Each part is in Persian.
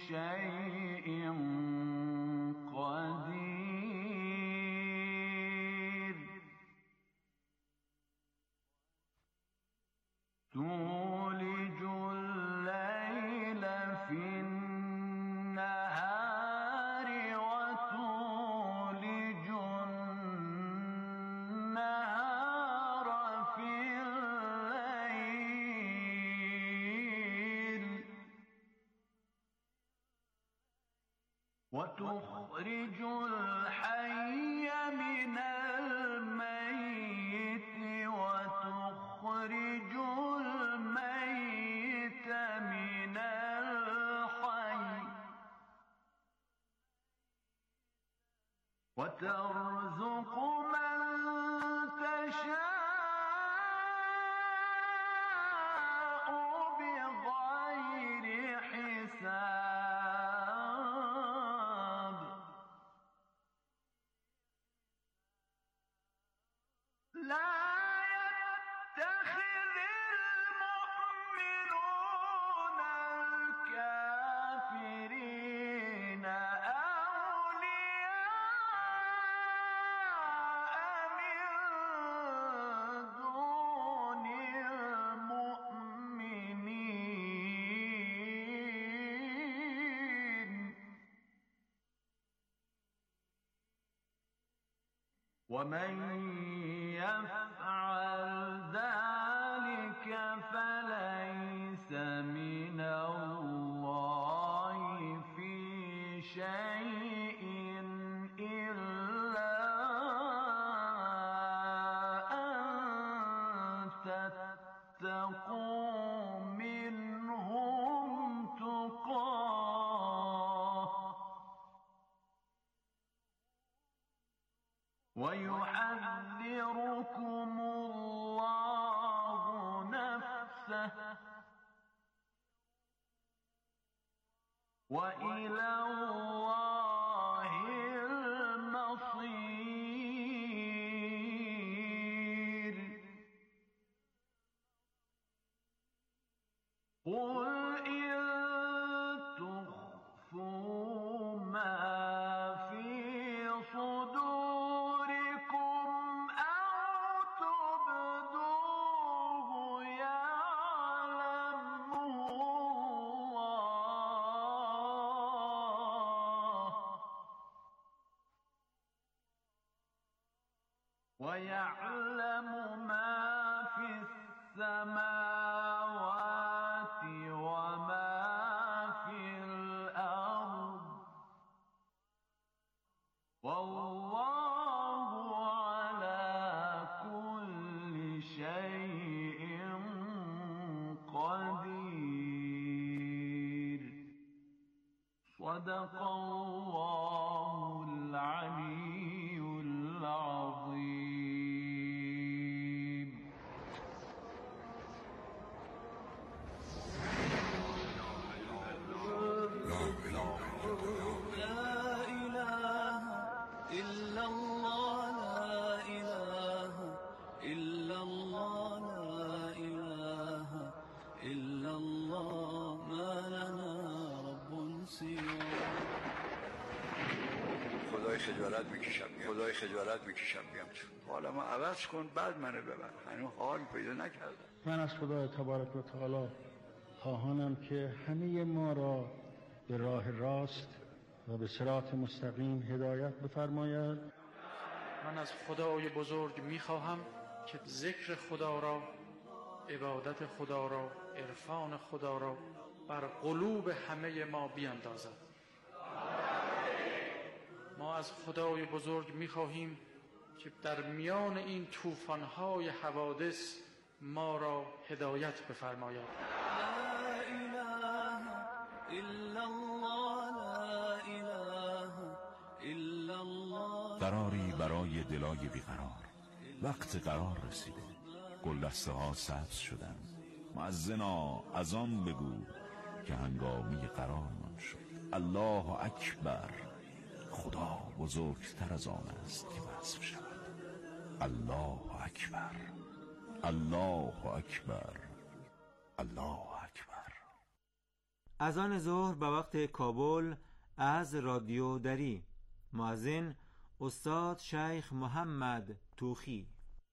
شيء قدير تولج الليل في النهار وتولج النهار في الليل وتخرج الحي من الميت وتخرج الميت من الحي وترزق من تشاء بغير حساب لا يتخذ المؤمنون الكافرين أولياء من دون المؤمنين ومن يفعل ذلك فليس من الله في شيء إلا أن تتقوا منهم تقاه ويحذركم الله نفسه وإلى الله المصير قل إن تخفوا ما في صدوركم أو تبدوه يعلمه الله ويعلم ما في السماوات وما في الأرض والله على كل شيء قدير صدق الله العلي العظيم لا إله إلا الله لا إله إلا الله لا إله إلا الله ما لنا رب سواه خدای خجالت میکشم بیام تو حالا ما عوض کن بعد منو ببر هنوز حال پیدا نکردم. من از خدای تبارک و تعالی خواهانم که همه ما را به راه راست و به صراط مستقیم هدایت بفرماید. من از خدای بزرگ میخواهم که ذکر خدا را، عبادت خدا را، عرفان خدا را بر قلوب همه ما بیندازد. ما از خدای بزرگ میخواهیم که در میان این طوفان‌های حوادث ما را هدایت بفرماید. لا إله إلا الله لا إله إلا الله. قراری برای دلای بیقرار. وقت قرار رسیده، گلدسته ها سبز شدن. مؤذنا اذان بگو که هنگامی قرارمان شد. الله اکبر. خدا بزرگتر از آن است که وصف شود. الله اکبر، الله اکبر، الله اکبر. اذان ظهر به وقت کابل از رادیو دری. مؤذن استاد شیخ محمد توخی.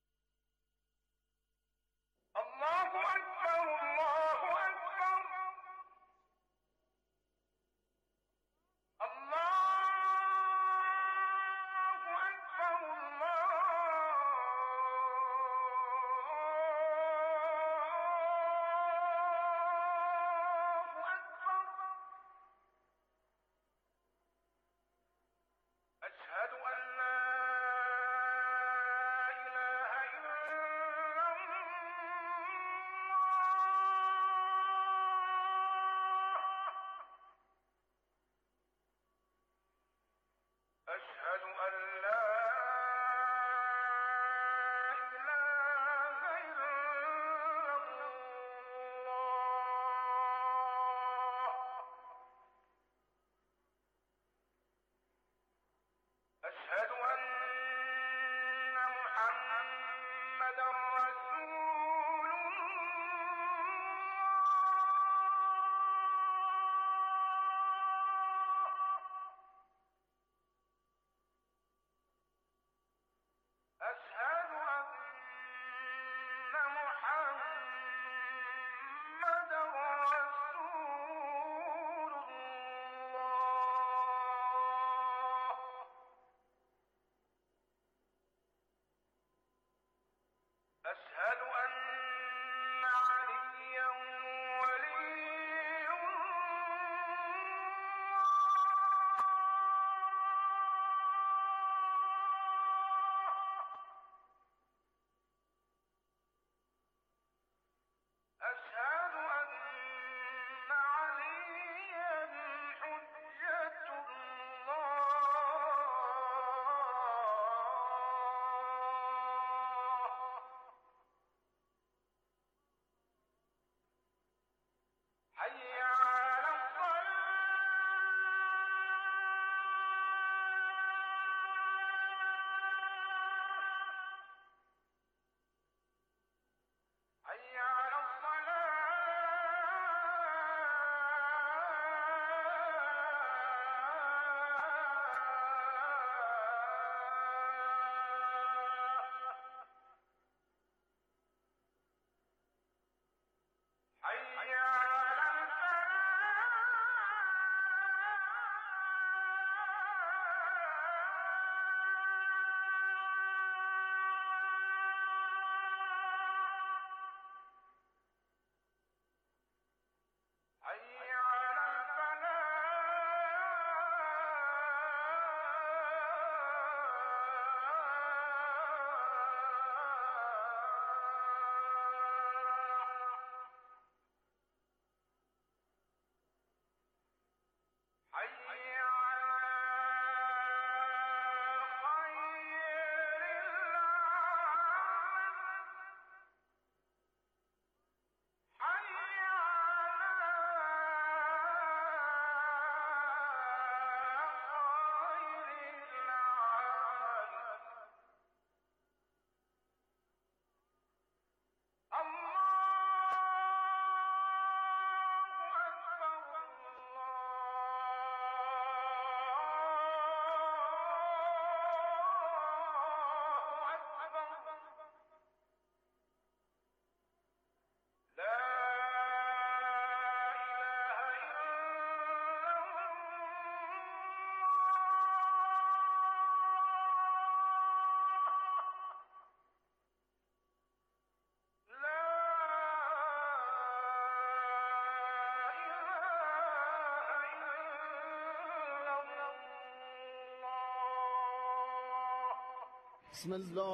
بسم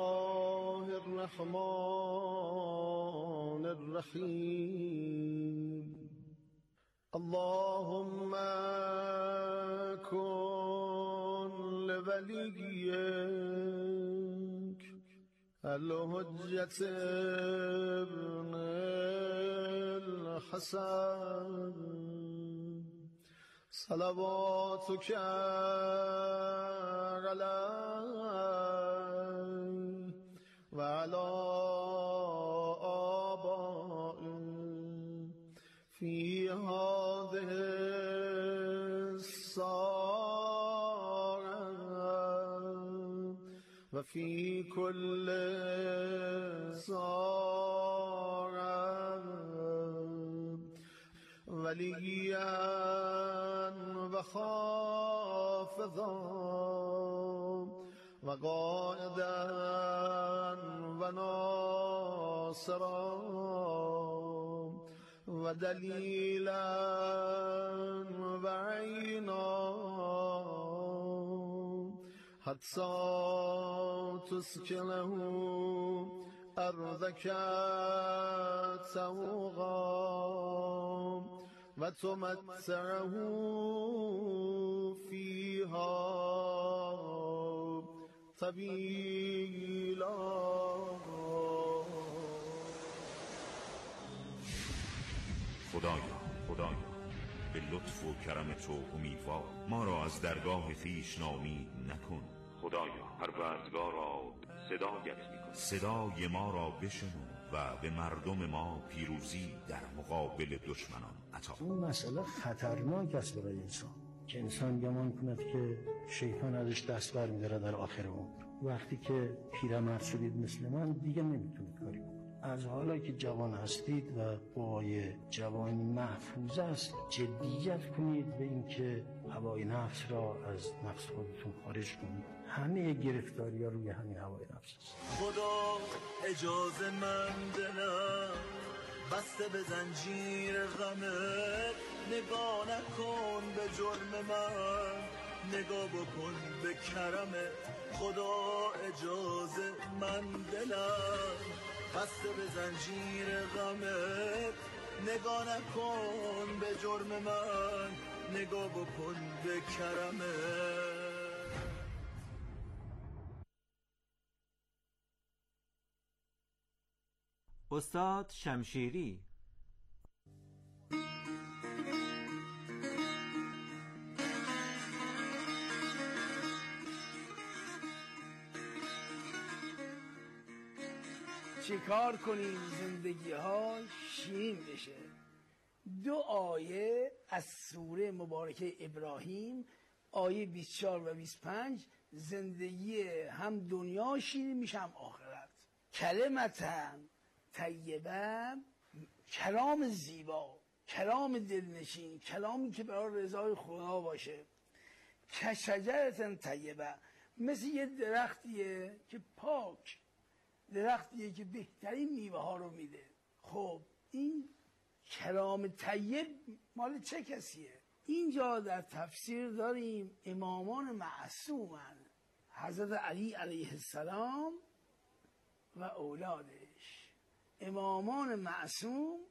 الله الرحمن الرحيم اللهم كن لوليك الحجة ابن الحسن صلواتك عليه وعلى آبائه في هذه وفي كل صاعد وليا وخافضا وقائدا وناصرا ودليلا وعينا حتى تسكنه أرضك سوغا وتمتعه فيها طويلا. خدایا به لطف و کرم تو امیدوار ما را از درگاه خویش ناامید نکن. خدایا پروردگارا صدایت می‌کنیم، صدای ما را بشنو و به مردم ما پیروزی در مقابل دشمنان عطا. اون مسئله خطرناک است برای انسان که انسان گمان کند که شیطان ازش دست برمی‌داره در آخر عمر. وقتی که پیرمرد شدید مثل من دیگه نمیتونید کاری بکنید. از حالا که جوان هستید و قوای جوانی محفوظ است جدیت کنید به اینکه هوای نفس را از نفس خودتون خارج کنید. همه گرفتاری ها روی همین هوای نفس است. خدا اجازه من دلم بسته به زنجیر غمت، نگاه نکن به جرم من، نگاه بکن به کرمت. خدا اجازه من دلم بسته به زنجیر غمت، نگاه نکن به جرم من، نگاه بکن به کرمت. استاد شمشیری. چیکار کنیم زندگی ها شیرین بشه؟ 2 آیه از سوره مبارکه ابراهیم، آیه 24 و 25، زندگی هم دنیا شیرین میشه هم آخرت. کلمتن طیبه، کلام زیبا، کلام دلنشین، کلامی که برای رضای خدا باشه. کشجرتن طیبه، مثل یه درختیه که پاک، درختیه که بهترین میوه ها رو میده. خب این کلام طیب مال چه کسیه؟ اینجا در تفسیر داریم امامان معصومن، حضرت علی علیه السلام و اولادش. امامان معصوم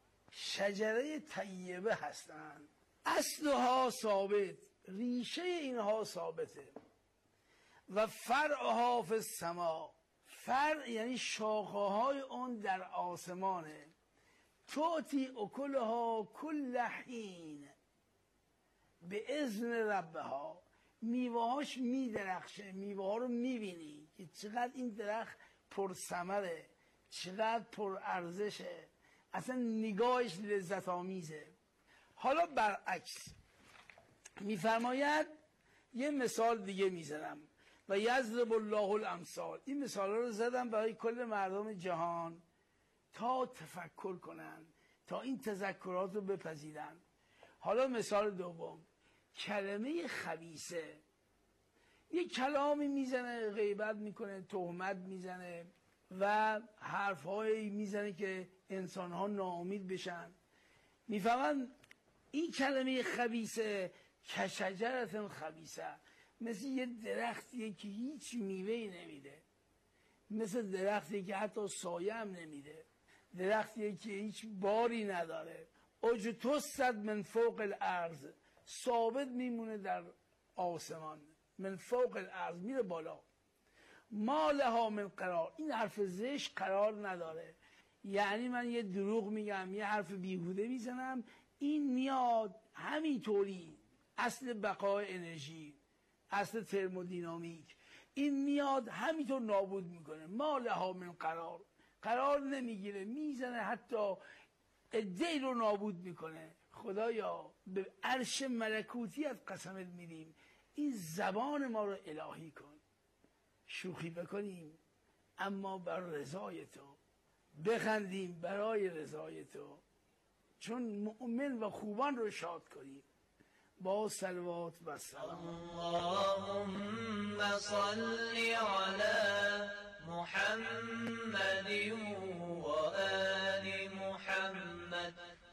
شجره طیبه هستند، اصلها ثابت، ریشه اینها ثابته. و فرعها فی السما، فرع یعنی شاخه‌های اون در آسمانه. تؤتی اکلها کل حین به اذن ربها، میوه‌هاش میدرخشه، میوه‌ها رو میبینی که چقدر این درخت پرثمره، چقدر پرارزشه، اصلا نگاهش لذت آمیزه. حالا برعکس میفرماید، یه مثال دیگه میزنم، و یضرب الله الامثال. این مثال رو زدم برای کل مردم جهان تا تفکر کنن، تا این تذکرات رو بپذیرن. حالا مثال دوم، کلمه خبیثه. یه کلامی میزنه، غیبت میکنه، تهمت میزنه و حرفهایی میزنه که انسانها ناامید بشن. میفهمن این کلمه خبیثه کشجرتن خبیثه، مثل یه درختیه که هیچ میوهی نمیده، مثل درختی که حتی سایه هم نمیده، درختیه که هیچ باری نداره. اجتثت من فوق الارض، ثابت میمونه در آسمان، من فوق الارض، میره بالا. ما لها من قرار، این حرف زشت قرار نداره. یعنی من یه دروغ میگم، یه حرف بیهوده میزنم، این میاد همینطوری، اصل بقای انرژی، اصل ترمودینامیک، این میاد همینطور نابود میکنه. ما لها من قرار، قرار نمیگیره، میزنه، حتی ادعی رو نابود میکنه. خدایا به عرش ملکوتیت قسمت میدیم، این زبان ما رو الهی کن. شوخی بکنیم اما بر رضای تو، بخندیم برای رضای تو، چون مؤمن و خوبان رو شاد کنیم. با صلوات و سلام. اللهم صل علی محمد و آل محمد.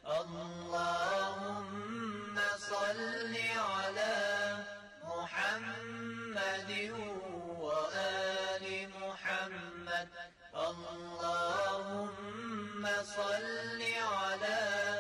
اللهم صل علی محمد و آل محمد. اللهم صل علی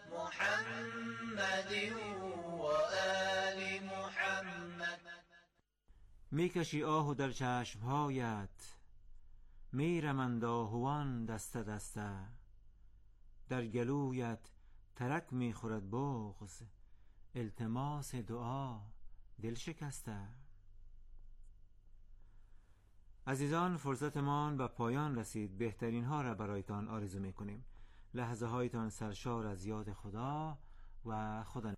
محمد و آل محمد. میکشی آهو در چشمهایت، میرمند آهوان دسته دسته، در گلویت ترک میخورد بغض، التماس دعا دل شکسته. عزیزان، فرصتمان به پایان رسید. بهترین ها را برایتان آرزو میکنیم. لحظه هایتان سرشار از یاد خدا و خدا.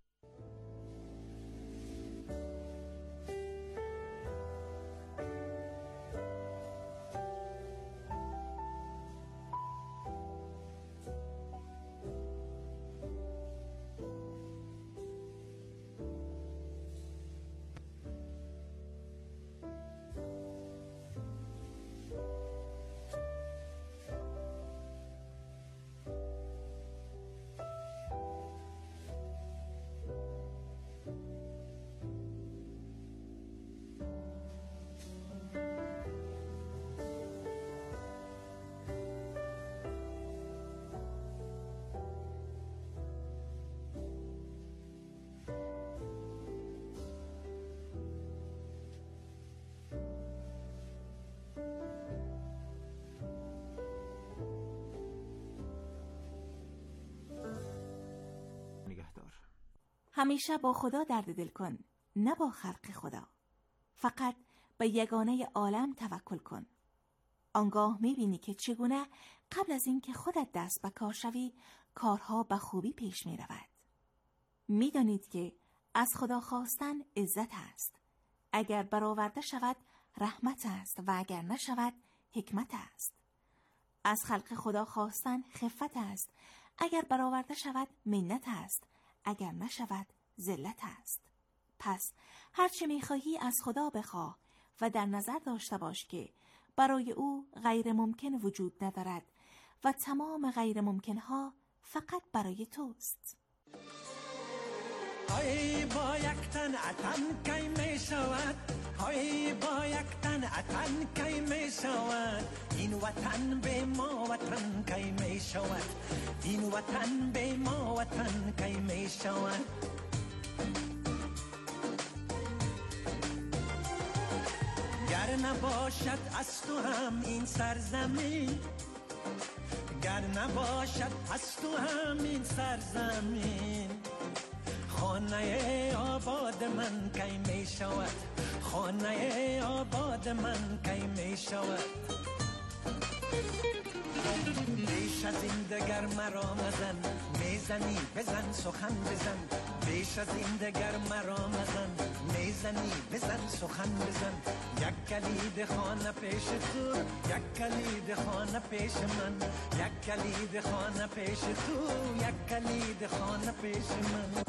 همیشه با خدا درد دل کن، نه با خلق خدا. فقط به یگانه عالم توکل کن. آنگاه میبینی که چگونه قبل از اینکه خودت دست به کار شوی، کارها به خوبی پیش میرود. میدانید که از خدا خواستن عزت است. اگر برآورده شود رحمت است و اگر نشود حکمت است. از خلق خدا خواستن خفت است. اگر برآورده شود منت است. اگر نشود ذلت است. پس هرچه میخواهی از خدا بخواه و در نظر داشته باش که برای او غیر ممکن وجود ندارد و تمام غیر ممکنها فقط برای توست. های با یک تن عطن کی می شود، های با یک تن عطن کی می شود، این وطن به ما وطن کی می شود، این وطن به ما وطن کی می شود. گر نباشد از تو هم این سرزمین، گر نباشد از تو هم این سرزمین، خانه آباد من کی می شود، خانه آباد من کی می شود. بیش از این دگر مرا مزن، میزنی بزن سخن بزن، بیش از این دگر مرا مزن، میزنی بزن سخن بزن. یک کلید خانه پیش تو، یک کلید خانه پیش من، یک کلید خانه پیش تو، یک کلید خانه پیش من.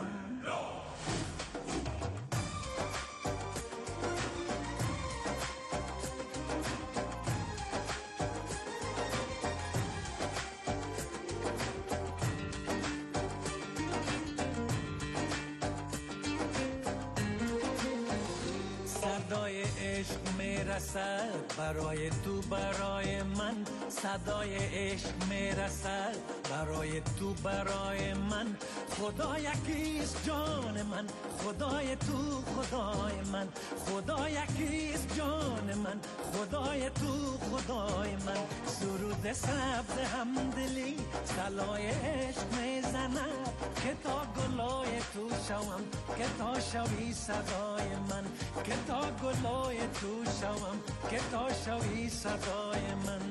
صدای عشق میرسد برای تو برای من، صدای عشق میرسد برای تو برای من. خدا یکیست جان من، خدای تو خدای من، خدا یکیست جان من، خدای تو خدای من. سرود سبز همدلی صلای عشق میزند که تا گلای تو شوم، که تا شوی صدای من، که تا گلای تو شوم، که تا شوی صدای من.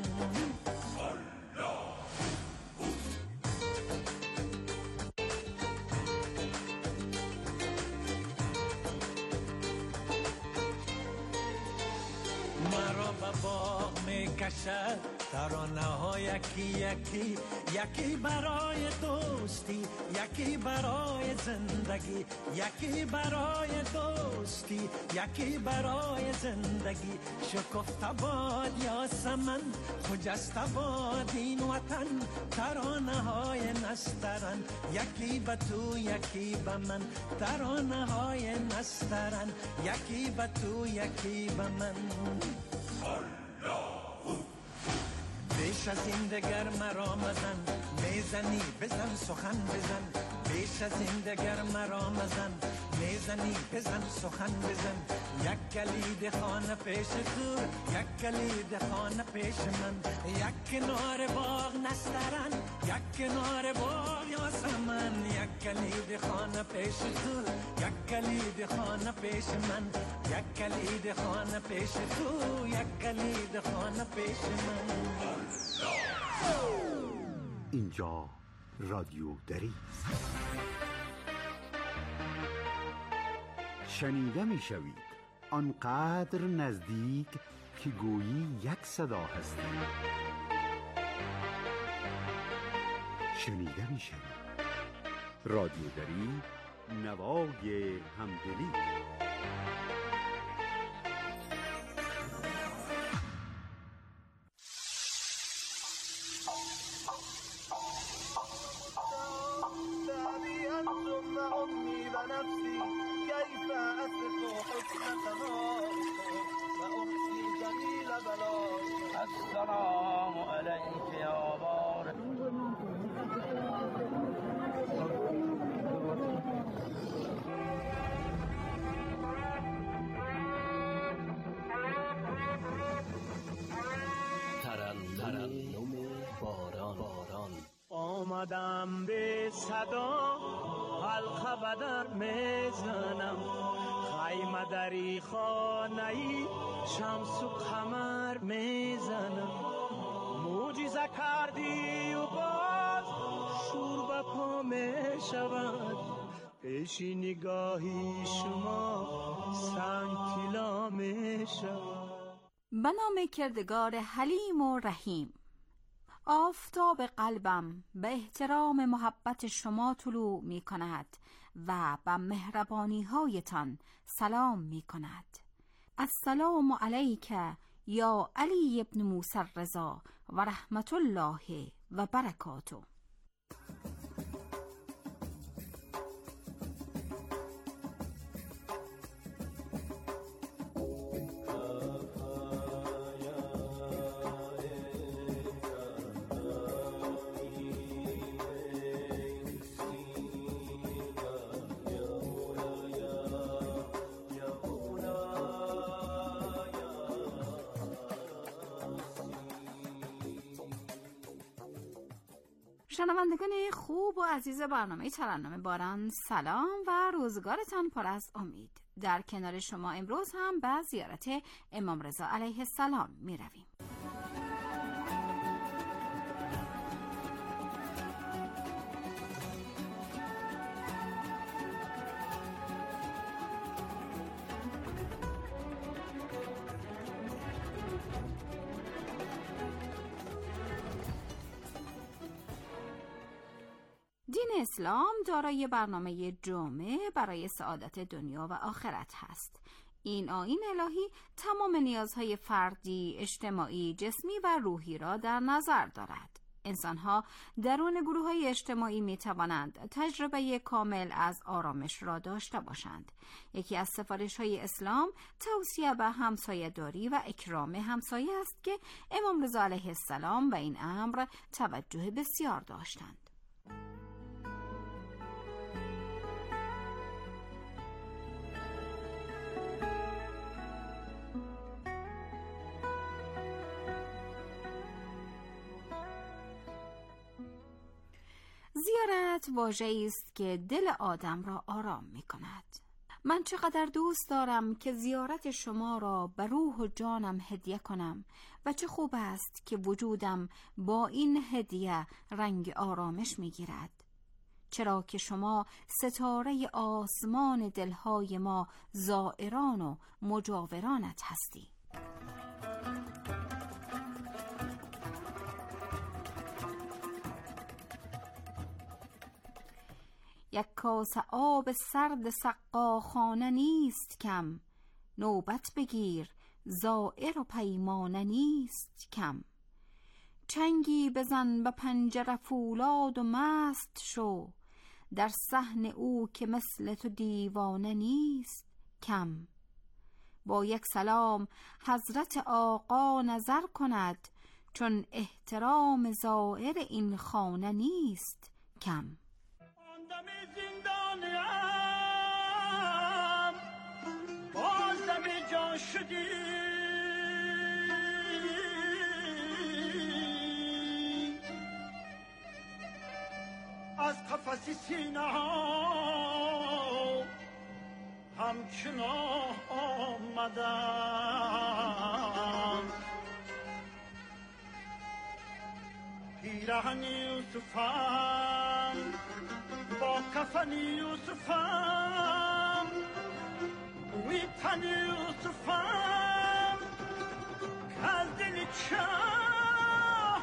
شب ترانه ها یکی یکی، یکی برای دوستی، یکی برای زندگی، یکی برای دوستی، یکی برای زندگی. شکفته باد یاسمن، خجسته باد این وطن، ترانه های نسترن، یکی به تو یکی به من، ترانه های نسترن، یکی به تو یکی به من. بیش از این دگر مرا مزن، میزنی بزن سخن بزن، بیش از این دگر مرا مزن، میزنی بزن سخن بزن. یک کلید خانه پیش تو، یک کلید خانه پیش من، یک کنار باغ نسترن، یک کنار باغ یاسمن. یک کلید خانه پیش تو، یک کلید خانه پیش من، یک کلید خانه پیش تو، یک کلید خانه پیش من. اینجا رادیو دری شنیده می شوید، آنقدر نزدیک که گویی یک صدا هستی. شنیده می شوید رادیو دری، نوای همدلی. السلام علیک یا بار ترنم باران. آمدم به صدا حلقه بدر میزنم، خیمه دری خانه‌ای شمس و قمر میزنم. معجزه کردی و باز شور به پا میشود، پیش نگاهی شما سنگ طلا میشود. به نام کردگار حلیم و رحیم. آفتاب قلبم به احترام محبت شما طلوع می کند و به مهربانی هایتان سلام می کند. السلام علیک یا علی ابن موسی الرضا و رحمت الله و برکاته. شنوندگان خوب و عزیز برنامه ترنم باران، سلام و روزگارتان پر از امید. در کنار شما امروز هم به زیارت امام رضا علیه السلام می رویم. دین اسلام دارای برنامه جامع برای سعادت دنیا و آخرت هست. این آیین الهی تمام نیازهای فردی، اجتماعی، جسمی و روحی را در نظر دارد. انسانها درون گروه‌های اجتماعی می توانند تجربه کامل از آرامش را داشته باشند. یکی از سفارش‌های اسلام توصیه به همسایه‌داری و اکرام همسایه است که امام رضا علیه السلام به این امر توجه بسیار داشتند. زیارت واژه‌ای است که دل آدم را آرام می کند. من چقدر دوست دارم که زیارت شما را به روح و جانم هدیه کنم و چه خوب است که وجودم با این هدیه رنگ آرامش می گیرد. چرا که شما ستاره آسمان دلهای ما زائران و مجاورانت هستی. یک کاسه آب سرد سقاخانه نیست کم. نوبت بگیر زائر و پیمانه نیست کم. چنگی بزن به پنجره فولاد و مست شو، در صحن او که مثل تو دیوانه نیست کم. با یک سلام حضرت آقا نظر کند، چون احترام زائر این خانه نیست کم. باز دم جان شدی، از قفس سینه ها همچنان آمدم. پیرهن یوسفم با کفن یوسفم، روی تن یوسفم که از دل چاه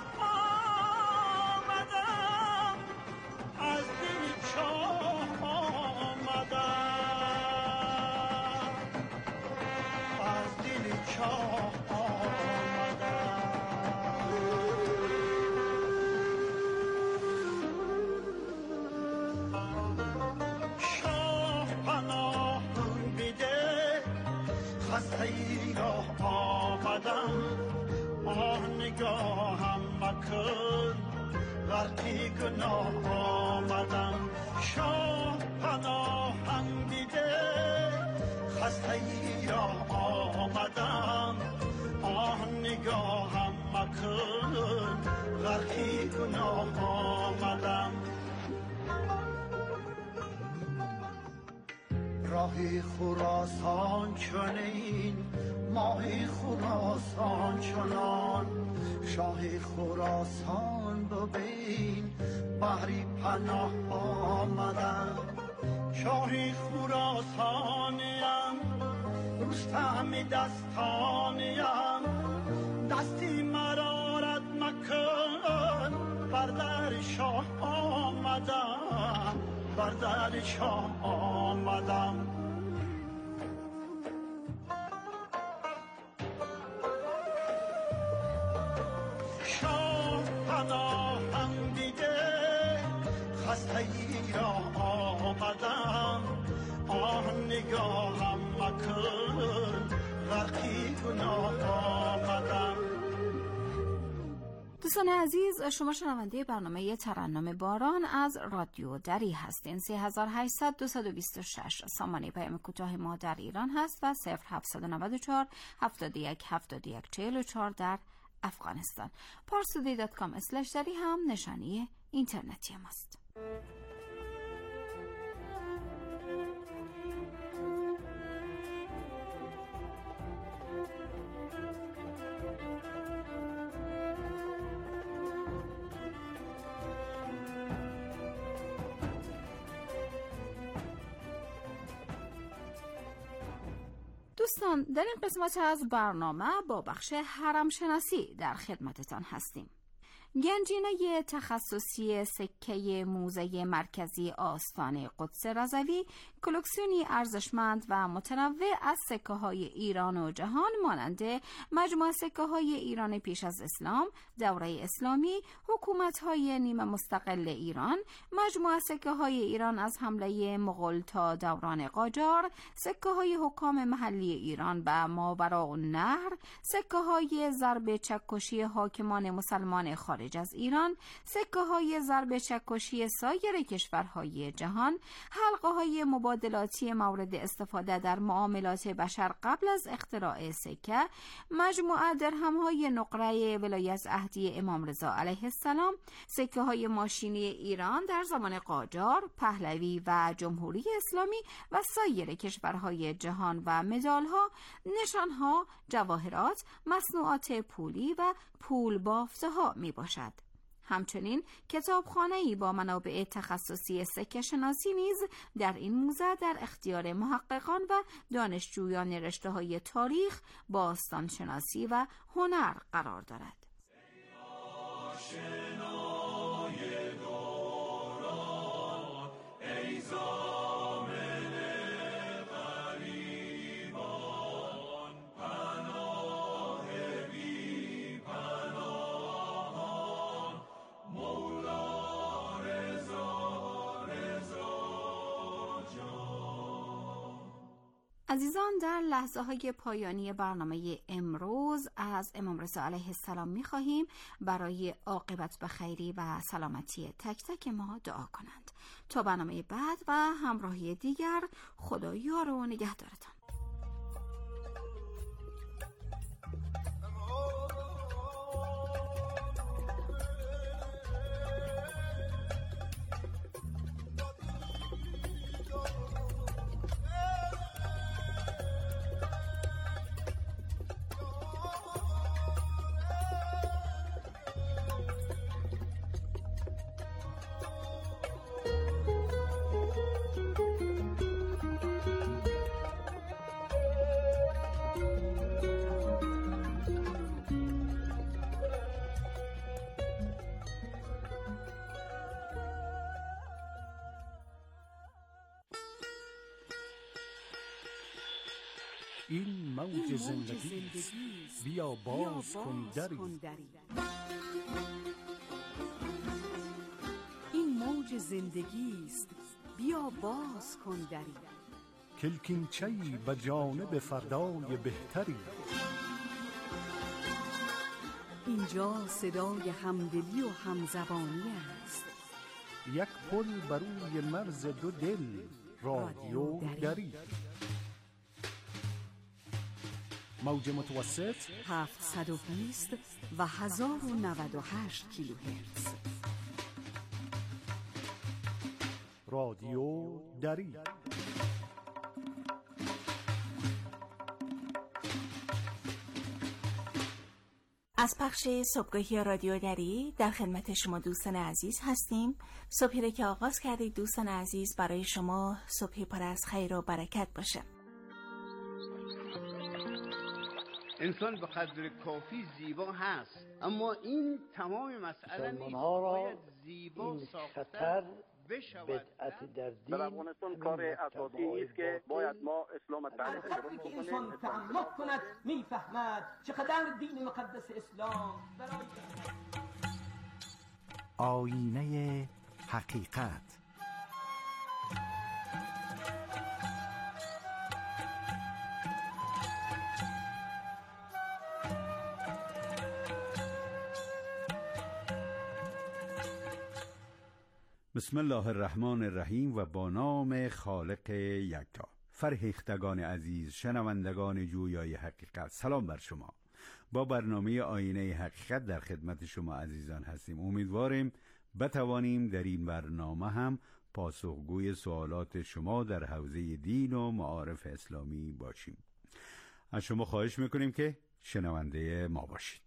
آمدم، از دل چاه آمدم، از دل چاه نگاهم مکن غرقی گناه آمدم. شاه پناهم دیده خسته ای را آمدم. نگاهم مکن غرقی گناه آمدم. راهی خراسان چنین، ماهی خراسان چنان، شاهی خراسان ببین بحری پناه آمدم. شاهی خراسانیم، رستم دستانیم، دستی مرا رد مکن، بر در شاه آمدم، بر در شاه آمدم. شاه پناهم دیده خسته ای را آمدم. نگاهم مکن غرقی گناه آمدم. دوستان عزیز، شما شنونده برنامه ترنم باران از رادیو دری هستین. 3800 226 سامانه پیام کوتاه ما در ایران هست و 0794 71 71 44 در افغانستان. parstoday.com/dari هم نشانی اینترنتی ماست. دوستان، در این قسمت از برنامه با بخش حرم شناسی در خدمتتان هستیم. گنجینه تخصصی سکه موزه مرکزی آستان قدس رضوی کلکسیونی ارزشمند و متنوع از سکه های ایران و جهان مانند مجموعه سکه های ایران پیش از اسلام، دوره اسلامی، حکومت های نیمه مستقل ایران، مجموعه سکه های ایران از حمله مغول تا دوران قاجار، سکه های حکام محلی ایران به ماوراءالنهر، سکه های ضرب چکشی حاکمان مسلمان خارج از ایران، سکه های ضرب چکشی سایر کشورهای جهان، حلقه های مبادلاتی مورد استفاده در معاملات بشر قبل از اختراع سکه، مجموعه درهم های نقره ولایت عهدی امام رضا علیه السلام، سکه های ماشینی ایران در زمان قاجار، پهلوی و جمهوری اسلامی و سایر کشورهای جهان و مدال ها، نشان ها، جواهرات، مصنوعات پولی و پول بافته ها می باشد. همچنین کتابخانه‌ای با منابع تخصصی سکه شناسی نیز در این موزه در اختیار محققان و دانشجویان رشته‌های تاریخ، باستان شناسی و هنر قرار دارد. ای عزیزان، در لحظه های پایانی برنامه امروز از امام رضا علیه السلام می‌خواهیم برای عاقبت به خیری و سلامتی تک تک ما دعا کنند. تا برنامه بعد و همراهی دیگر، خدا یار و نگهدارتان. این موج زندگی بیا باز کن دری. این موج زندگی است، بیا باز کن دری. کلکینچه‌ای به جانب فردای بهتری. اینجا صدای همدلی و همزبانی است. یک پل بر روی مرز دو دل، رادیو دری. موج متوسط 720 و 1098 کیلوهرتز. رادیو دری. از پخش صبحگاهی رادیو دری در خدمت شما دوستان عزیز هستیم. صبحی را که آغاز کردید دوستان عزیز، برای شما صبحی پر از خیر و برکت باشه. انسان به قدر کافی زیبا هست، اما این تمام مسئله نیست. باید زیبا ساختن بشود. بدعت در دین در افغانستان کار اساسی است که باید ما اسلام تعریف کنیم. که انسان تعمق کند میفهمد چقدر دین مقدس اسلام برای آینه حقیقت. بسم الله الرحمن الرحیم و با نام خالق یکتا. فرهیختگان عزیز، شنوندگان جویای حقیقت، سلام بر شما. با برنامه آینه حقیقت در خدمت شما عزیزان هستیم. امیدواریم بتوانیم در این برنامه هم پاسخگوی سوالات شما در حوزه دین و معارف اسلامی باشیم. از شما خواهش میکنیم که شنونده ما باشید.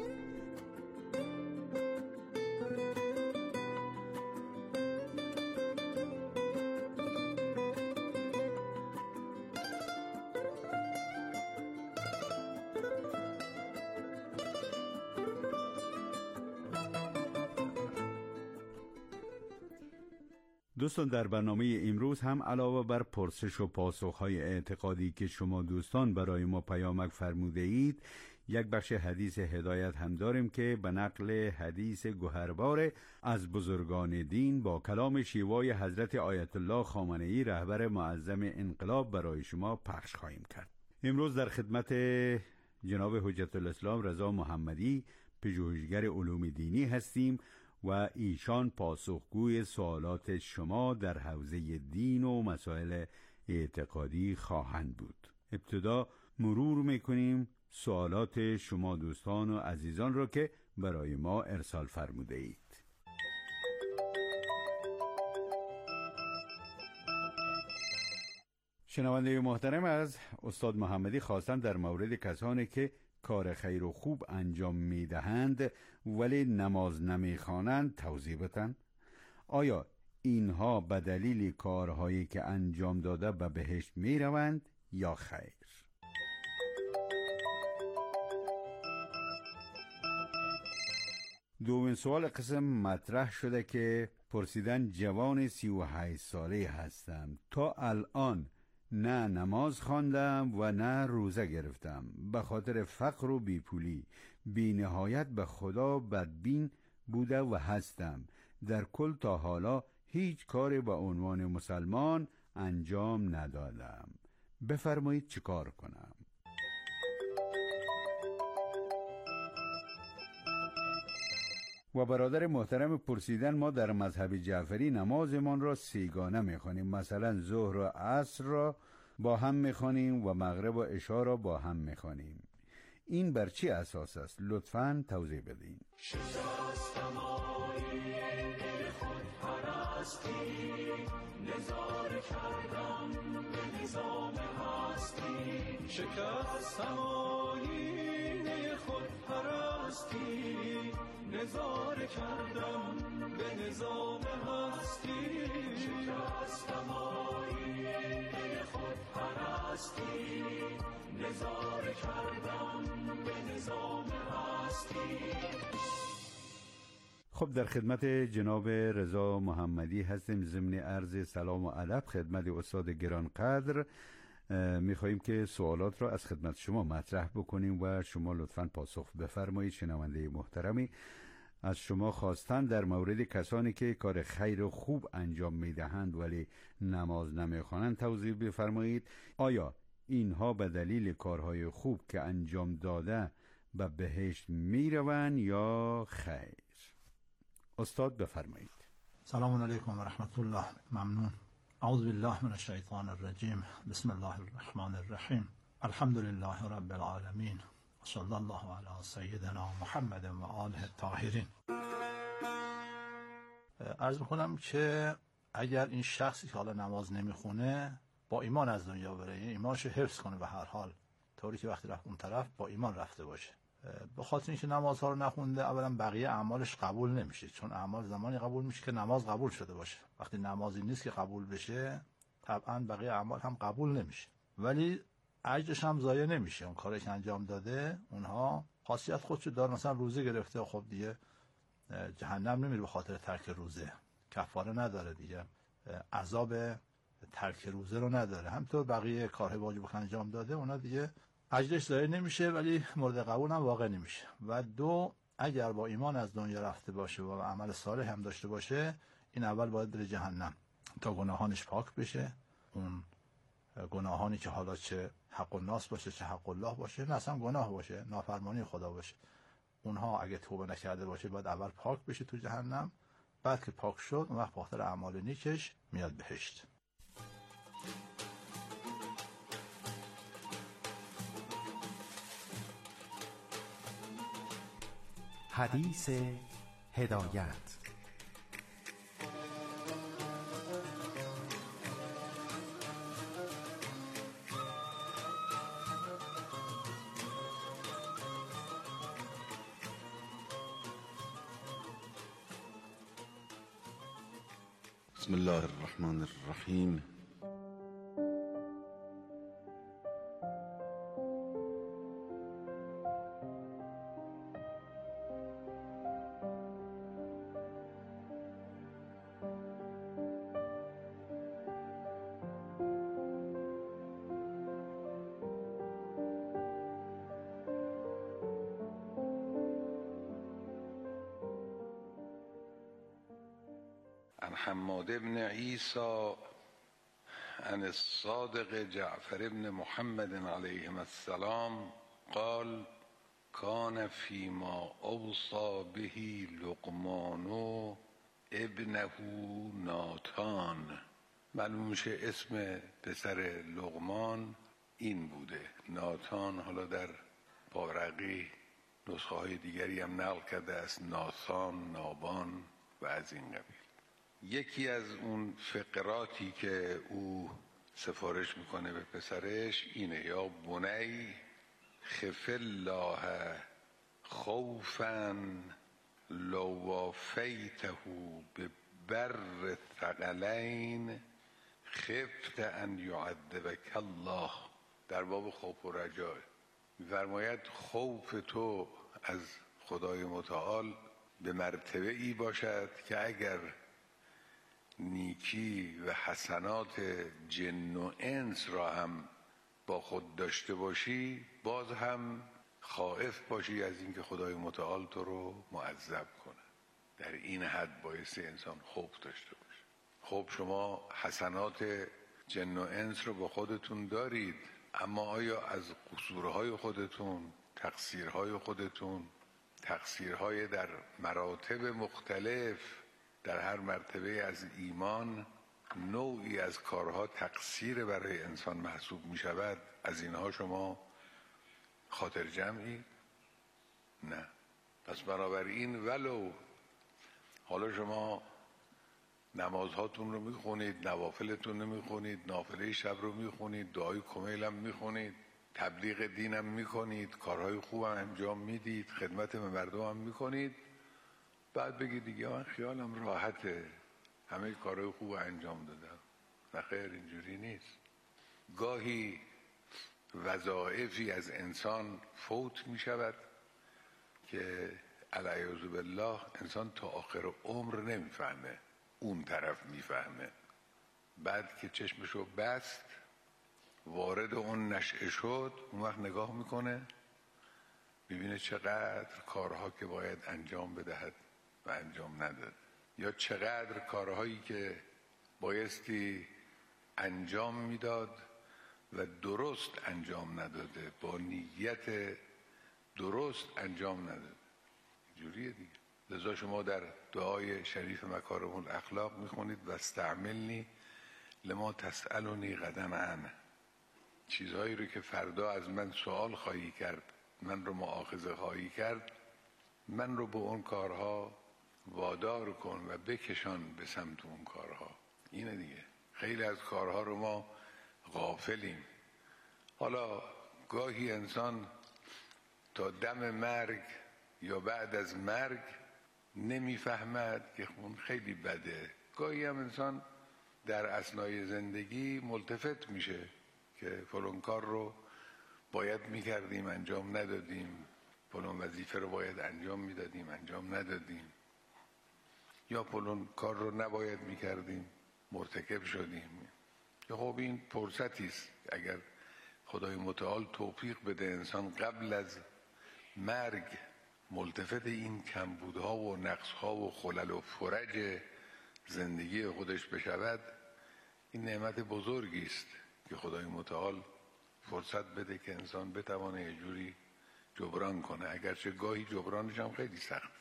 دوستان، در برنامه امروز هم علاوه بر پرسش و پاسخ‌های اعتقادی که شما دوستان برای ما پیامک فرموده اید، یک بخش حدیث هدایت هم داریم که به نقل حدیث گوهربار از بزرگان دین با کلام شیوای حضرت آیت الله خامنه‌ای رهبر معظم انقلاب برای شما پخش خواهیم کرد. امروز در خدمت جناب حجت الاسلام رضا محمدی، پژوهشگر علوم دینی هستیم و ایشان پاسخگوی سوالات شما در حوزه دین و مسائل اعتقادی خواهند بود. ابتدا مرور میکنیم سوالات شما دوستان و عزیزان را که برای ما ارسال فرموده اید. شنونده محترم، از استاد محمدی خواستند در مورد کسانی که کار خیر و خوب انجام میدهند ولی نماز نمیخوانند توضیح بدن. آیا اینها به دلیل کارهایی که انجام داده به بهشت میروند یا خیر؟ دومین سوال قسم مطرح شده که پرسیدن جوان 38 ساله هستم، تا الان نه نماز خواندم و نه روزه گرفتم، به خاطر فقر و بیپولی بی نهایت به خدا بدبین بوده و هستم. در کل تا حالا هیچ کاری به عنوان مسلمان انجام ندادم. بفرمایید چیکار کنم؟ و برادر محترم پرسیدن ما در مذهب جعفری نمازمان را سیگانه میخوانیم، مثلا ظهر و عصر را با هم میخوانیم و مغرب و عشا را با هم میخوانیم. این بر چی اساس است؟ لطفاً توضیح بدین. شکستم آیین خود پرستی، نظاره کردم به نظام هستی. شکستم آیین خود پرستی، نظاره کردم به نظام هستی. شکستم آیین خود پرستی، نظاره کردم به نظام هستی. خب در خدمت جناب رضا محمدی هستیم. ضمن عرض سلام و ادب خدمت استاد گرانقدر میخواییم که سوالات را از خدمت شما مطرح بکنیم و شما لطفاً پاسخ بفرمایید. شنونده محترمی، از شما خواستن در مورد کسانی که کار خیر و خوب انجام میدهند ولی نماز نمیخوانند توضیح بفرمایید. آیا اینها به دلیل کارهای خوب که انجام داده به بهشت میروند یا خیر؟ استاد بفرمایید. سلام علیکم و رحمت الله. ممنون. اعوذ بالله من الشیطان الرجیم. بسم الله الرحمن الرحیم. الحمد لله رب العالمین و صلی الله علی سیدنا محمد و آله الطاهرین. عرض میکنم که اگر این شخصی که حالا نماز نمیخونه با ایمان از دنیا بره، ایمانش حفظ کنه به هر حال، طوری که وقتی رفت اون طرف با ایمان رفته باشه، به خاطر اینکه نمازها رو نخونده اولا بقیه اعمالش قبول نمیشه، چون اعمال زمانی قبول میشه که نماز قبول شده باشه. وقتی نمازی نیست که قبول بشه طبعا بقیه اعمال هم قبول نمیشه، ولی اجرش هم ضایع نمیشه. اون کاری که انجام داده اونها خاصیت خودشو داره، مثلا روزه گرفته، خب دیگه جهنم نمیره به خاطر ترک روزه، کفاره نداره دیگه، عذاب ترک روزه رو نداره. همینطور بقیه کارهای واجب که انجام داده اونا دیگه اجرش ضایع نمیشه ولی مورد قبول هم واقع نمیشه. و دو، اگر با ایمان از دنیا رفته باشه و عمل صالح هم داشته باشه، این اول باید بره جهنم تا گناهانش پاک بشه. اون گناهانی که حالا چه حق الناس باشه چه حق الله باشه، نه اصلا گناه باشه، نافرمانی خدا باشه، اونها اگه توبه نکرده باشه باید اول پاک بشه تو جهنم. بعد که پاک شد اون وقت بخاطر اعمال نیکش میاد بهشت. حدیث هدایت. بسم الله الرحمن الرحیم. عن حماد بن عيسى عن الصادق جعفر بن محمد عليهما السلام قال كان فيما أوصى به لقمان ابنه ناتان. معلوم میشه اسم پسر لقمان این بوده، ناتان. حالا در بارقی نسخه های دیگری هم نقل کرده است، ناثان، نابان و از این قبیل. یکی از اون فقراتی که او سفارش میکنه به پسرش اینه: یا بنی خف الله خوفا لو وافیته به بر ثقلین خفت ان یعذبک الله. در باب خوف و رجا می‌فرماید خوف تو از خدای متعال به مرتبه ای باشد که اگر نیکی و حسنات جن و انس را هم با خود داشته باشی، باز هم خائف باشی از اینکه خدای متعال تو رو معذب کنه. در این حد بایستی انسان خوف داشته باشه. خب شما حسنات جن و انس رو با خودتون دارید، اما آیا از قصورهای خودتون، تقصیرهای خودتون، تقصیرهای در مراتب مختلف، در هر مرتبه از ایمان نوعی از کارها تقصیر برای انسان محسوب می شود، از اینها شما خاطر جمعی؟ نه. پس بنابراین ولو حالا شما نمازهاتون رو میخونید، نوافلتون رو میخونید، نافله شب رو میخونید، دعای کمیل هم میخونید، تبلیغ دین هم میکنید، کارهای خوب هم انجام میدید، خدمت به مردم هم میکنید، بعد بگید دیگه من خیالم راحته، همه کارهای خوب انجام دادم. نه خیر، اینجوری نیست. گاهی وظایفی از انسان فوت میشود که العیاذ بالله انسان تا آخر عمر نمیفهمه، اون طرف میفهمه. بعد که چشمشو بست، وارد اون نشعه شد، اون وقت نگاه میکنه، ببینه چقدر کارها که باید انجام بدهد و انجام نداد، یا چقدر کارهایی که بایستی انجام میداد و درست انجام نداده، با نیت درست انجام نداده. جوریه دیگه. لذا شما در دعای شریف مکارم الاخلاق میخونید و استعملنی لما تسألنی غدا عنه، چیزهایی رو که فردا از من سوال خواهی کرد، من رو مؤاخذه خواهی کرد، من رو به اون کارها وادار کن و بکشان به سمت اون کارها. اینه دیگه. خیلی از کارها رو ما غافلیم. حالا گاهی انسان تا دم مرگ یا بعد از مرگ نمیفهمد که اون خیلی بده. گاهی هم انسان در اثنای زندگی ملتفت میشه که فلان کار رو باید میکردیم انجام ندادیم، فلان وظیفه رو باید انجام میدادیم انجام ندادیم، یا فلان کار رو نباید میکردیم مرتکب شدیم. که خب این فرصتی است، اگر خدای متعال توفیق بده انسان قبل از مرگ ملتفت این کمبودها و نقصها و خلل و فرج زندگی خودش بشود، این نعمت بزرگی است که خدای متعال فرصت بده که انسان بتوانه یه جوری جبران کنه، اگرچه گاهی جبرانش هم خیلی سخت.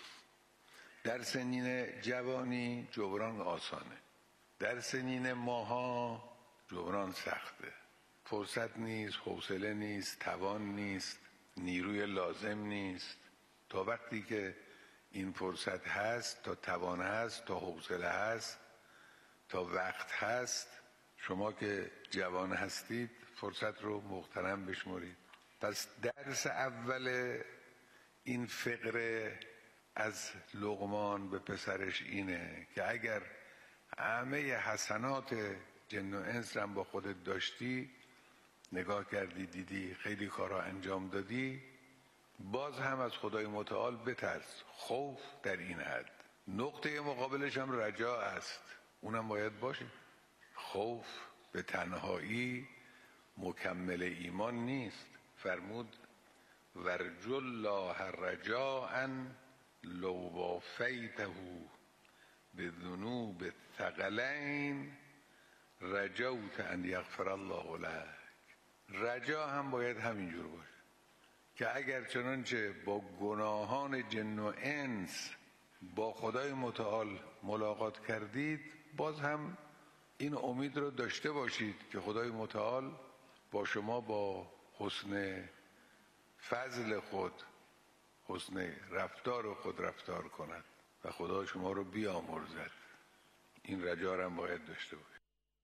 در سنین جوانی جبران آسانه، در سنین ماها جبران سخته. فرصت نیست، حوصله نیست، توان نیست، نیروی لازم نیست. تا وقتی که این فرصت هست، تا توان هست، تا حوصله هست، تا وقت هست، شما که جوان هستید فرصت رو مغتنم بشمرید. پس درس اول این فقره از لقمان به پسرش اینه که اگر همه حسنات جن و انس رو با خودت داشتی، نگاه کردی دیدی خیلی کارها انجام دادی، باز هم از خدای متعال بترس. خوف در این حد. نقطه مقابلش هم رجا است، اونم باید باشه. خوف به تنهایی مکمل ایمان نیست. فرمود ورجو الله رجاء لو وافیته بذنوب الثقلین رجوت ان یغفر الله لك. رجا هم باید همینجور باشه که اگر چنانچه با گناهان جن و انس با خدای متعال ملاقات کردید، باز هم این امید رو داشته باشید که خدای متعال با شما با حسن فضل خود، حسن رفتار خود رفتار کند و خدا شما رو بیامرزد. این رجا رو هم باید داشته باشید.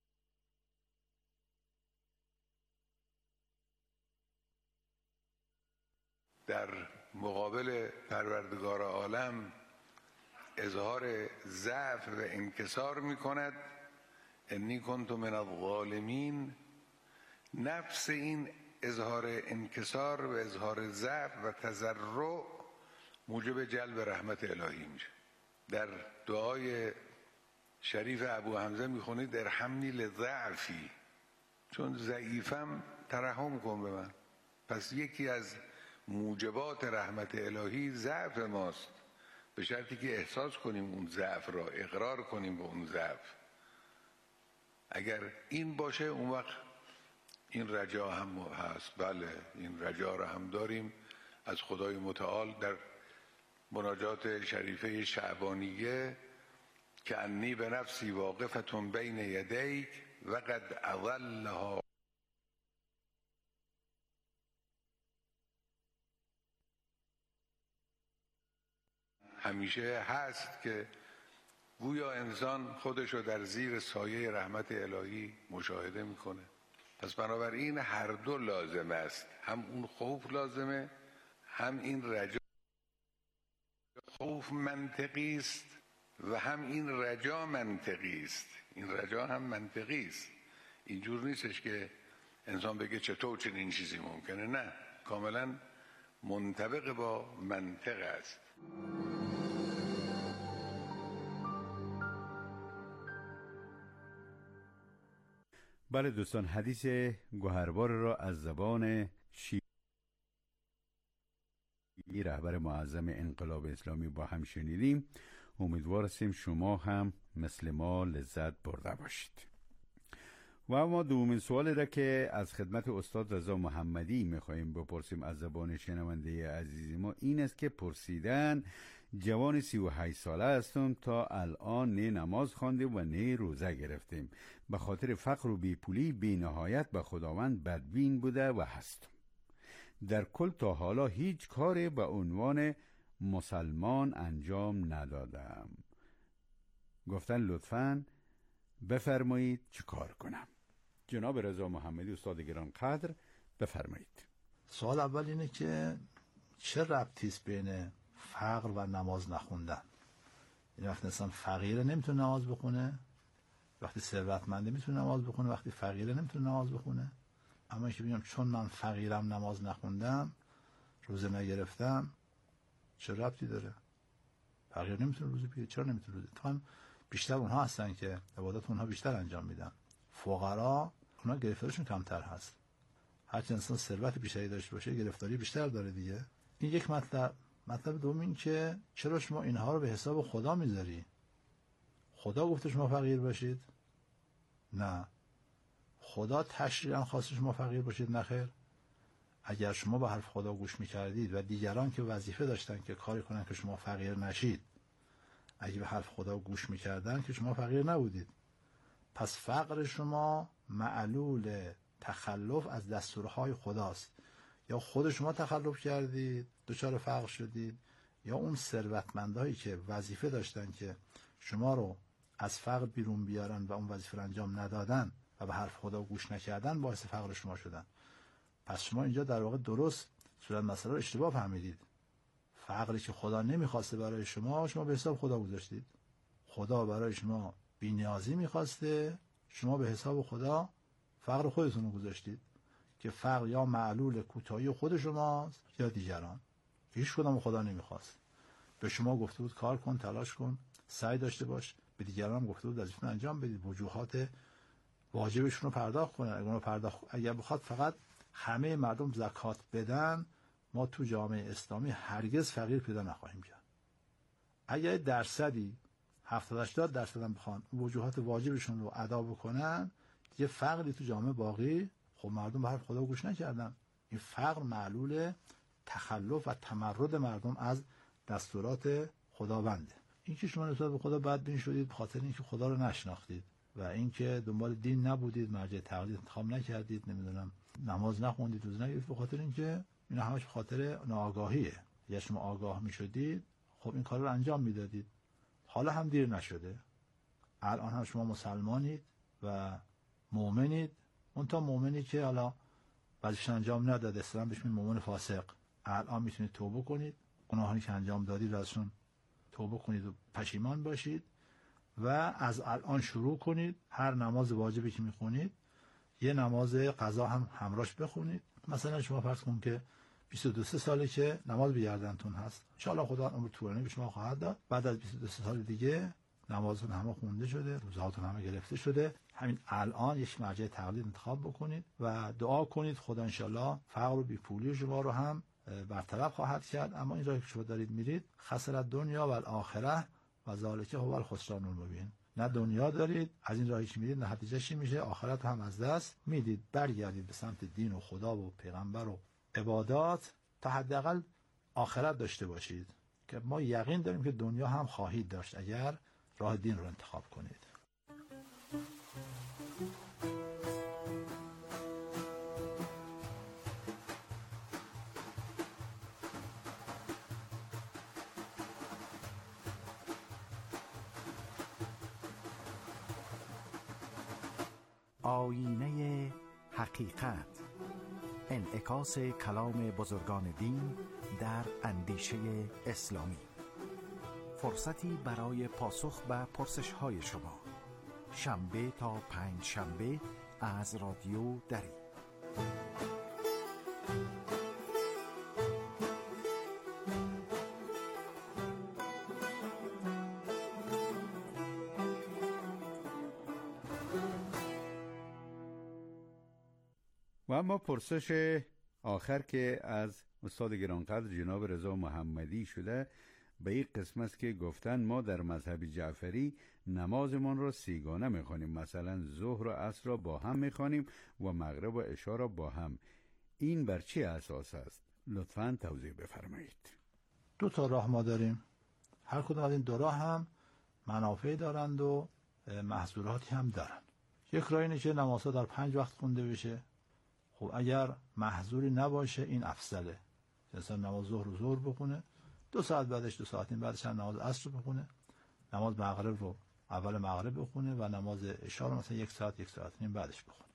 در مقابل پروردگار عالم اظهار ضعف و انکسار می کند. انی کنت من الظالمین. نفس این اظهار انکسار و اظهار ضعف و تضرع موجب جلب رحمت الهی میشه. در دعای شریف ابو حمزه میخونید ارحمنی لضعفی، چون ضعیفم ترحم کن به من. پس یکی از موجبات رحمت الهی ضعف ماست، به شرطی که احساس کنیم اون ضعف را، اقرار کنیم به اون ضعف. اگر این باشه اون وقت این رجا هم هست. بله این رجا را هم داریم از خدای متعال در مناجات شریفه شعبانیه که انی به نفسی واقفتون بین یدیک و قد اضلها. همیشه هست که گویا انسان خودشو در زیر سایه رحمت الهی مشاهده میکنه. پس بنابراین هر دو لازم است، هم اون خوف لازمه هم این رجا. خوف منطقی است و هم این رجا منطقی است. این رجا هم منطقی است، اینجور نیستش که انسان بگه چطور چنین چیزی ممکنه. نه، کاملا منطبق با منطق است. بله دوستان، حدیث گوهربار را از زبان شیعی رهبر معظم انقلاب اسلامی با هم شنیدیم. امیدوار هستیم شما هم مثل ما لذت برده باشید. و اما دومین سوالی را که از خدمت استاد رضا محمدی میخواییم بپرسیم از زبان شنونده عزیز ما این است که پرسیدن جوان 38 ساله هستم، تا الان نه نماز خوانده و نه روزه گرفتیم. به خاطر فقر و بیپولی بی نهایت به خداوند بدبین بوده و هستم. در کل تا حالا هیچ کاری به عنوان مسلمان انجام ندادم. گفتن لطفاً بفرمایید چه کار کنم. جناب رضا محمدی استاد گران قدر بفرمایید. سوال اول اینه که چه ربطی است بین فقر و نماز نخوندن؟ این وقتی انسان فقیره نمیتونه نماز بخونه، وقتی ثروتمنده میتونه نماز بخونه، وقتی فقیره نمیتونه نماز بخونه. اما اینکه بگم چون من فقیرم نماز نخوندم، روزه نگرفتم، چه ربطی داره؟ فقیر نمیتونه روزه بگیره. چرا نمیتونه روزه؟ تا بیشتر اونها هستن که عبادت اونها بیشتر انجام میدن. فقرا اونها گرفتاریشون کمتر هست. هرچند انسان ثروت بیشتری داشته باشه گرفتاری بیشتر داره دیگه. این یک مطلب. مطلب دوم این که چرا شما اینها رو به حساب خدا میذاری؟ خدا گفته شما فقیر باشید؟ نه. خدا تشریعاً خواسته شما فقیر باشید؟ نه خیر. اگر شما به حرف خدا گوش میکردید و دیگران که وظیفه داشتن که کاری کنن که شما فقیر نشید، اگه به حرف خدا گوش میکردن که شما فقیر نبودید. پس فقر شما معلول تخلف از دستورهای خداست. یا خود شما تخلف کردید دچار فقر شدید، یا اون ثروتمندایی که وظیفه داشتن که شما رو از فقر بیرون بیارن و اون وظیفه رو انجام ندادن و به حرف خدا گوش نکردن باعث فقر شما شدن. پس شما اینجا در واقع درست صورت مسئله رو اشتباه فهمیدید. فقری که خدا نمیخواسته برای شما به حساب خدا گذاشتید. خدا برای شما بی‌نیازی میخواسته، شما به حساب خدا فقر خودتون رو گذاشتید که فقر یا معلول کوتاهی خود شماست یا دیگران. هیچ کدام خدا نمیخواست. به شما گفته بود کار کن، تلاش کن، سعی داشته باش. به دیگران گفته بود وظیفه انجام بدید، وجوهات واجبشون رو پرداخت کنن. اگر بخواد فقط همه مردم زکات بدن، ما تو جامعه اسلامی هرگز فقیر پیدا نخواهیم کرد. اگر درصدی 70-80% هم بخوان وجوهات واجبشون رو ادا بکنن، دیگه فقری تو جامعه باقی، خب مردم به حرف خدا گوش نکردن. این فقر معلول تخلف و تمرد مردم از دستورات خداونده. این که شما نسبت به خدا بدبین شدید به خاطر اینکه خدا رو نشناختید و اینکه دنبال دین نبودید، مرجع تقلید انتخاب نکردید، نمیدونم نماز نخوندید، روزه نگرفتید، به خاطر اینکه اینا همش به خاطر ناآگاهیه. اگه شما آگاه میشدید خب این کار رو انجام میدادید. حالا هم دیر نشده. الان هم شما مسلمانید و مؤمنید. اون تا مؤمنی که حالا وظیفه‌اش انجام نداده، اسلام بهش میگه مؤمن فاسق. الان میتونید توبه کنید، گناهانی که انجام دادید ازشون توبه کنید و پشیمان باشید و از الان شروع کنید. هر نماز واجبی که میخونید یه نماز قضا هم همراهش بخونید. مثلا شما فرض کن که 22 ساله که نماز به گردنتون هست، ان شاء الله خدا عمر طولانی به شما خواهد داد. بعد از 22 سال دیگه نمازتون همه خونده شده، روزهاتون همه گرفته شده. همین الان یک مرجع تقلید انتخاب بکنید و دعا کنید خدا ان شاء الله فقر و بیپولی شما رو هم برطرف خواهد کرد. اما این راهی که شما دارید میرید خسر الدنیا و الاخره و ذالک هو الخسران المبین. نه دنیا دارید، از این راهی که میرید نه نتیجه‌اش میشه، آخرت هم از دست میدید. برگردید به سمت دین و خدا و پیغمبر و عبادات تا حداقل آخرت داشته باشید که ما یقین داریم که دنیا هم خواهید داشت اگر راه دین رو انتخاب کنید. آینه حقیقت، انعکاس کلام بزرگان دین در اندیشه اسلامی. فرصتی برای پاسخ به پرسش‌های شما، شنبه تا پنج شنبه از رادیو دری. و اما پرسش آخر که از استاد گرانقدر جناب رضا محمدی شده به این قسم است که گفتن ما در مذهب جعفری نمازمان را سیگانه میخوانیم، مثلا ظهر و عصر را با هم میخوانیم و مغرب و عشاء را با هم. این بر چه اساس است؟ لطفاً توضیح بفرمایید. دو تا راه ما داریم، هر کدوم از این دو راه هم منافع دارند و محظوراتی هم دارند. یک راه اینه که نمازها در 5 وقت خونده بشه. خب اگر محظوری نباشه این افضله، مثلا نماز ظهر رو ظهر بخونه، 2 ساعت بعدش 2 ساعت بعدش هم نماز عصر رو بخونه، نماز مغرب رو اول مغرب بخونه و نماز عشاء رو مثلا 1 ساعت 1 ساعت نیم بعدش بخونه.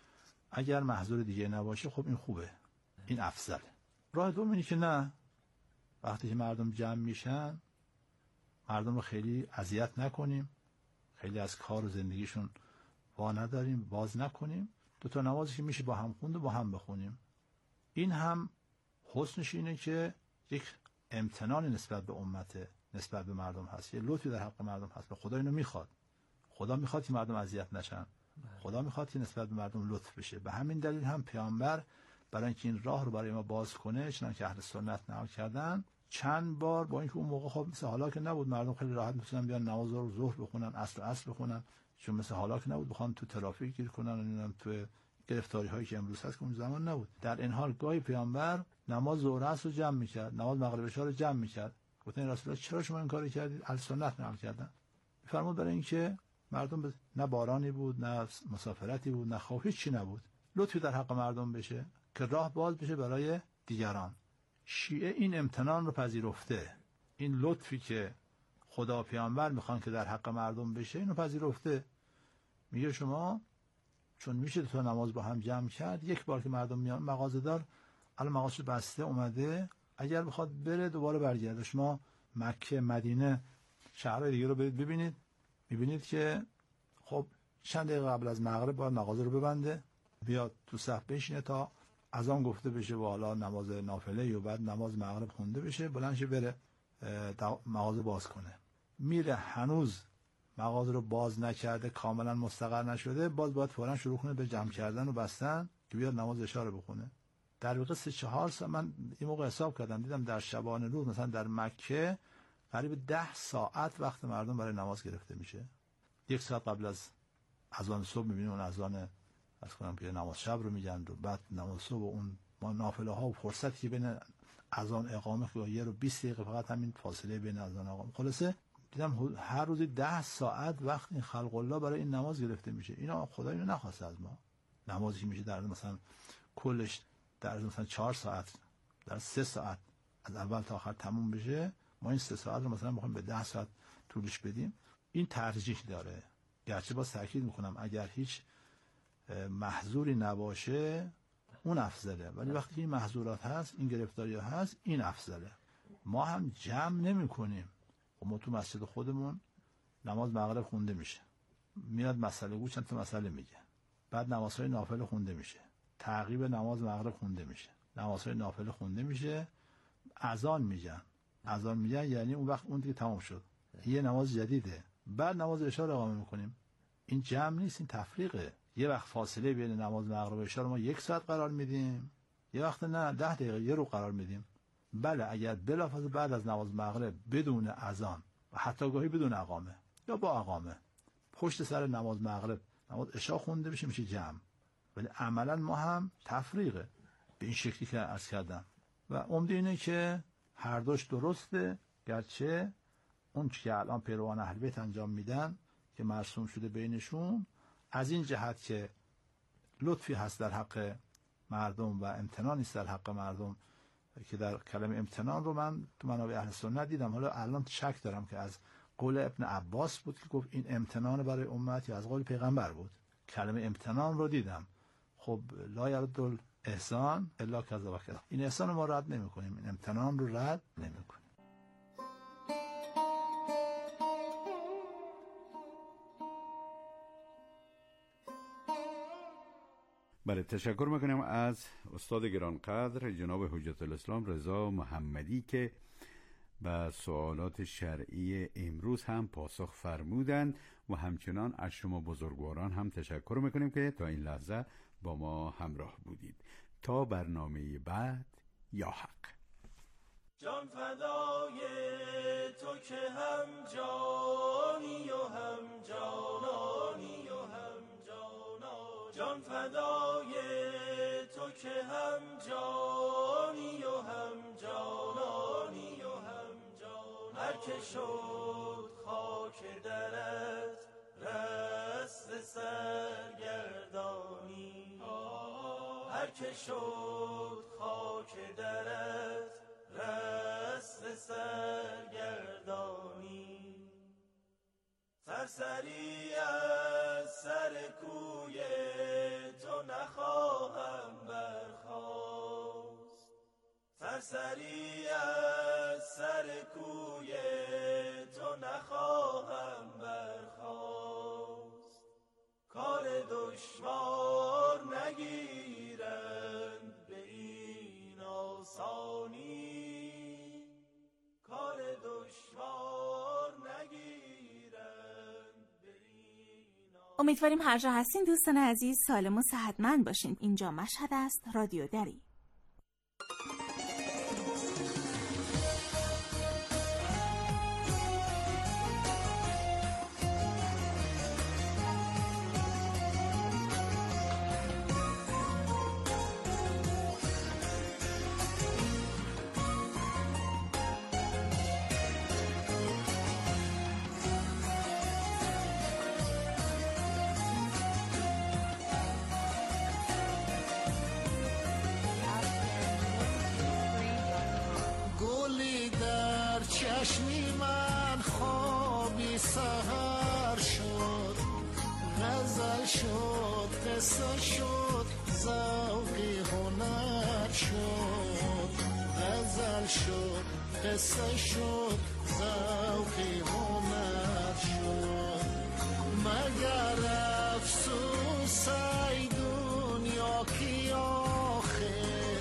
اگر محظور دیگه نباشه خب این خوبه، این افضله. راه دوم اینه که نه، وقتی که مردم جمع میشن مردم رو خیلی اذیت نکنیم، خیلی از کار و زندگیشون وا نداریم، باز نکنیم، 2 تا نمازی که میشه با هم خوند و با هم بخونیم. این هم حسنش اینه که یک امتنانی نسبت به امت، نسبت به مردم هست، یه لطفی در حق مردم هست. خدا اینو میخواد، خدا میخواد که مردم اذیت نشن، خدا میخواد که نسبت به مردم لطف بشه. به همین دلیل هم پیامبر برای اینکه این راه رو برای ما باز کنه، چنانکه اهل سنت نقل کردن، چند بار با اینکه اون موقع خب مثل حالا که نبود، مردم خیلی راحت میتونن بیان نماز رو ظهر بخونن، عصر بخونن، چون مثل حالا که نبود بخوام تو ترافیک گیر کنن و نمیدونم تو گرفتاری هایی که امروز هست که اون زمان نبود. در این حال گاهی پیامبر نماز ظهر عصر رو جمع میکرد، نماز مغرب عشاء رو جمع میکرد. گفتن رسول الله چرا شما این کارو کردید؟ اهل سنت نقل کردن. میفرمود برای اینکه مردم نه بارانی بود، نه مسافرتی بود، نه خوف، هیچ چی نبود، لطفی در حق مردم بشه که راه باز بشه برای دیگران. شیعه این امتنان رو پذیرفته، این لطفی که خدا پیامبر میخوان که در حق مردم بشه اینو پذیرفته. میگه شما چون میشه 2 تا نماز با هم جمع کرد، یک بار که مردم میان، مغازه‌دار الان مغازه بسته اومده، اگر بخواد بره دوباره برگرده، شما مکه، مدینه، شهرهای دیگه رو برید ببینید، میبینید که خب چند دقیقه قبل از مغرب باید مغازه رو ببنده، بیاد تو صف بشینه تا اذان گفته بشه و حالا نماز نافله و بعد نماز مغرب خونده بشه، بلند شه بره مغازه باز کنه. میره هنوز مغازه رو باز نکرده، کاملا مستقر نشده، باز باید فوراً شروع کنه به جمع کردن و بستن که بیاد نماز عشاء رو بخونه. در واقع 3-4 ساعت، من این موقع حساب کردم دیدم در شبانه روز مثلا در مکه قریب 10 ساعت وقت مردم برای نماز گرفته میشه. 1 ساعت قبل از اذان صبح میبینیم اون اذان از کنم که نماز شب رو میگن و بعد نماز صبح و اون ما نافله ها و فرصتی که بین اذان اقامه که 1 رو 20 دقیقه فقط همین فاصله بین اذان اقامه، خلاصه دیدم هر روز 10 ساعت وقت این خلق الله برای این نماز گرفته میشه. اینا خدا اینو نخواسته از ما. نمازی که میشه در مثلا کلش در مثلا 4 ساعت، در 3 ساعت از اول تا آخر تموم بشه، ما این 3 ساعت رو مثلا بخوایم به 10 ساعت طولش بدیم، این ترجیح داره. گرچه باز تاکید میکنم اگر هیچ محظوری نباشه اون افضله، ولی وقتی این محظورات هست، این گرفتاری هست، این افضله. ما هم جمع نمی کنیم. ما تو مسجد خودمون نماز مغرب خونده میشه، میاد مسئله گو چند تا مسئله میگه، بعد نمازهای نافله خونده میشه، تعقیب نماز مغرب خونده میشه، نمازهای نافله خونده میشه، اذان میگن یعنی اون وقت اون دیگه تمام شد، یه نماز جدیده، بعد نماز عشاء رو اقامه میکنیم. این جمع نیست، این تفریقه. یه وقت فاصله بین نماز مغرب و عشاء رو ما 1 ساعت قرار میدیم، یه وقت نه 10 دقیقه، یه رو قرار میدیم. بله اگر بلافاصله بعد از نماز مغرب بدون اذان و حتی گاهی بدون اقامه یا با اقامه پشت سر نماز مغرب نماز عشا خونده بشه میشه جمع، ولی عملا ما هم تفریقه به این شکلی که عرض کردم. و عمده اینه که هر دوش درسته، گرچه اون که الان پیروان اهل بیت انجام میدن که مرسوم شده بینشون، از این جهت که لطفی هست در حق مردم و امتنان نیست در حق مردم، که در کلمه امتنان رو من تو منابع اهل سنت دیدم. حالا الان شک دارم که از قول ابن عباس بود که گفت این امتنان برای امت یا از قول پیغمبر بود. کلمه امتنان رو دیدم. خب لا یرد الاحسان الا کذا و کذا، این احسان رو ما رد نمی کنیم، این امتنان رو رد نمی کنیم. بله، تشکر میکنم از استاد گرانقدر جناب حجت الاسلام رضا محمدی که به سوالات شرعی امروز هم پاسخ فرمودند و همچنان از شما بزرگواران هم تشکر میکنیم که تا این لحظه با ما همراه بودید. تا برنامه بعد، یا حق. جان فدای تو که هم جانی و هم جانانی و هم جانا، جان فدای تو که هم جانی و هم جانانی و هم جانا، هر که شد خاک درت رست سرگردانی، هر که شد خاک درت رست سرگردانی، سرسری از سر کوی تو نخواهم برخاست، سرسری از سر کوی تو نخواهم برخاست، کار دشوار نگیرند به این آسانی، کار دشوار نگیرند به این آسانی. امیدواریم هر جا هستین دوستان عزیز سالم و صحتمند باشین. اینجا مشهد است، رادیو دری. چشمی من خوابی سحر شد، غزل شد، قصه شد، ذوقی هنر شد، غزل شد، قصه شد، ذوقی هنر شد، مگر افسوس ای دنیا کی آخر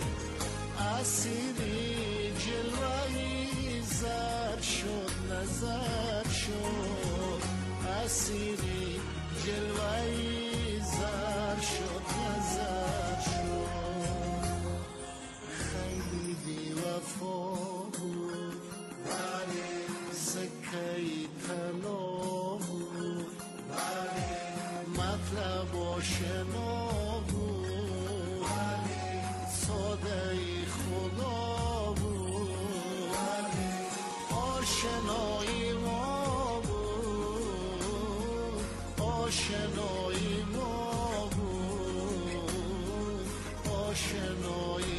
اسیری جلوهی زر شد، نظر شد، اسیری جلوهی زر شد، نظر شد، خیلی بی وفا بود ولی سکهی طلا بود، ولی مطلب آشنا بود ولی سادهی خدا بود، ولی آشنایی ما بود، آشنایی ما بود، آشنایی